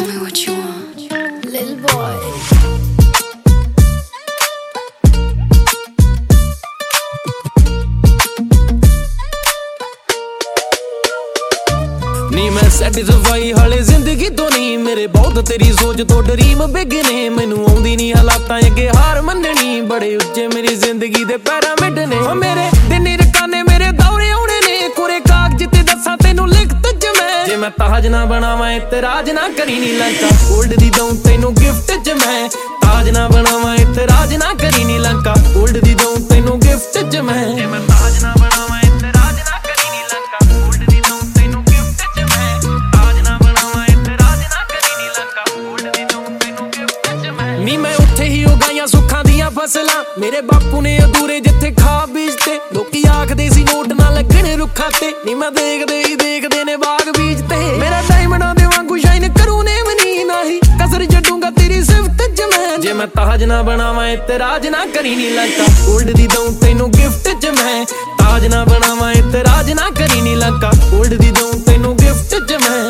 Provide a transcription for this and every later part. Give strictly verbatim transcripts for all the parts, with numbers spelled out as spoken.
Tell me what you want, little boy. ਨੀ मैं satisfy ਹਾਲੇ ਜ਼ਿੰਦਗੀ ਤੋਂ ਨਹੀਂ ਮੇਰੇ ਬਹੁਤ ਤੇਰੀ ਸੋਚ ਤੋਂ ਡਰੀਮ ਬਿਗ ਨੇ ਮੈਨੂੰ ਆਉਂਦੀ ਨਹੀਂ ਹਾਲਾਤਾਂ ਅੱਗੇ ਹਾਰ ਮੰਨਣੀ ਬੜੇ ਉੱਚੇ ਮੇਰੀ ਜ਼ਿੰਦਗੀ ਦੇ ਪੈਰਾਮਿਡ ਨੇ ਓ ਮੇਰੇ ਦਿਨ ਰਕਾਨੇ ਮੇਰੇ ਦੌਰੇ ਆਉਣੇ ਨੇ ਕੋਰੇ ਕਾਗਜ਼ ਤੇ ਦੱਸਾਂ ਤੈਨੂੰ ਲਿਖਤ ਚ ਮੈਂ ਜੇ ਮੈਂ ਤਾਜ ਨਾ ਬਣਾਵਾਂ ਇਤਰਾਜ਼ ਨਾ ਕਰੀ ਨੀ ਲੰਕਾ ਗੋਲਡ ਦੀ ਦਊਂ ਤੈਨੂੰ ਗਿਫਟ ਚ ਮੈਂ ਤਾਜ ਨਾ ਬਣਾਵਾਂ ਇਤਰਾਜ਼ ਨਾ ਕਰੀ ਨੀ ਲੰਕਾ ਗੋਲਡ ਦੀ ਦਊਂ ਤੈਨੂੰ ਗਿਫਟ ਚ ਮੈਂ ਜੇ ਮੈਂ ਤਾਜ ਨਾ ਬਣਾਵਾਂ ਇਤਰਾਜ਼ ਨਾ ਕਰੀ ਨੀ ਲੰਕਾ ਗੋਲਡ ਦੀ ਦਊਂ ਤੈਨੂੰ ਗਿਫਟ ਚ ਮੈਂ ਤਾਜ ਨਾ ਬਣਾਵਾਂ ਇਤਰਾਜ਼ ਨਾ ਕਰੀ ਨੀ ਲੰਕਾ ਗੋਲਡ ਦੀ ਦਊਂ ਤੈਨੂੰ ਗਿਫਟ ਚ ਮੈਂ ਨੀ ਮੈਂ ਉੱਥੇ ਹੀ ਉਗਾਈਆਂ ਸੁੱਖਾਂ ਦੀਆਂ ਫਸਲਾਂ ਮੇਰੇ ਬਾਪੂ ਨੇ ਅਧੂਰੇ ਜਿੱਥੇ ਖਾ ਬੀਜਤੇ ਲੋਕੀ ਆਖਦੇ ਸੀ ਨੋਟ ਨਾ ਲੱਗਣੇ ਰੁੱਖਾਂ ਤੇ ਨੀ ਮੈਂ ਦੇਖਦੇ ਹੀ ਦੇਖਦੇ ਨੇ ਬਾਗ ਬੀਜਤੇ ਮੇਰਾ ਡਾਇਮੰਡਾਂ ਦੇ ਵਾਂਗੂ ਸ਼ਾਈਨ ਕਰੂ ਨੇ ਮਨੀ ਨਹੀਂ ਕਸਰ ਛੱਡੂੰਗਾ ਤੇਰੀ ਸਿਫਤ ਚ ਮੈਂ ਜੇ ਮੈਂ ਤਾਜ ਨਾ ਬਣਾਵਾਂ ਇਤਰਾਜ਼ ਨਾ ਕਰੀ ਨੀ ਲੰਕਾ ਗੋਲਡ ਦੀ ਦਊਂ ਤੈਨੂੰ ਗਿਫਟ ਚ ਮੈਂ ਤਾਜ ਨਾ ਬਣਾਵਾਂ ਇਤਰਾਜ਼ ਨਾ ਕਰੀ ਨੀ ਲੰਕਾ ਗੋਲਡ ਦੀ ਦਊਂ ਤੈਨੂੰ ਗਿਫਟ ਚ ਮੈਂ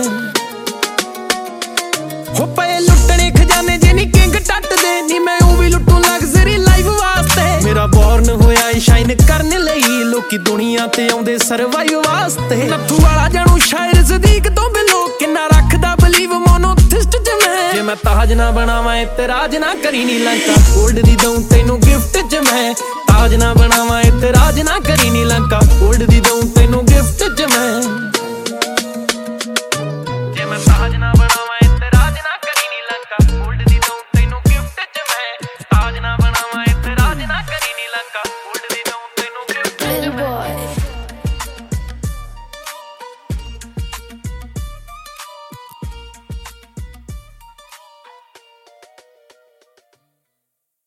ਹੋ ਪਏ ਲੁੱਟਣੇ ਖਜ਼ਾਨੇ ਜੇ ਨੀ ਕਿੰਗ ਟੱਟਦੇ ਨੀ ਮੈਂ ਉਹ ਵੀ ਲੁੱਟੂ ਲਗਜ਼ਰੀ ਲਾਈਫ ਵਾਸਤੇ ਮੇਰਾ ਬੋਰਨ ਹੋਇਆ ਏ ਸ਼ਾਈਨ ਕਰਨ ਲਈ ਲੋਕੀ ਦੁਨੀਆ ਤੇ ਆਉਂਦੇ ਸਰਵਾਈਵ ਵਾਸਤੇ ਨੱਥੂ ਵਾਲਾ ਜਾਣੂ ਸ਼ਾਇਰ ਸਦੀਕ ਤੋਂ ਬਿਲੋ ਕਿੰਨਾ ਰੱਖਦਾ ਬਲੀਵ ਮੋਨੋਥਿਸਟ ਚ ਮੈਂ ਜੇ ਮੈਂ ਤਾਜ ਨਾ ਬਣਾਵਾਂ ਇਤਰਾਜ਼ ਨਾ ਕਰੀ ਨੀ ਲੰਕਾ ਗੋਲਡ ਦੀ ਦਊਂ ਤੈਨੂੰ ਗਿਫਟ ਚ ਮੈਂ ਤਾਜ ਨਾ ਬਣਾਵਾਂ ਇਤਰਾਜ਼ ਨਾ ਕਰੀ ਨੀ ਲੰਕਾ ਗੋਲਡ ਦੀ ਦਊਂ ਤੈਨੂੰ ਗਿਫਟ ਚ ਮੈਂ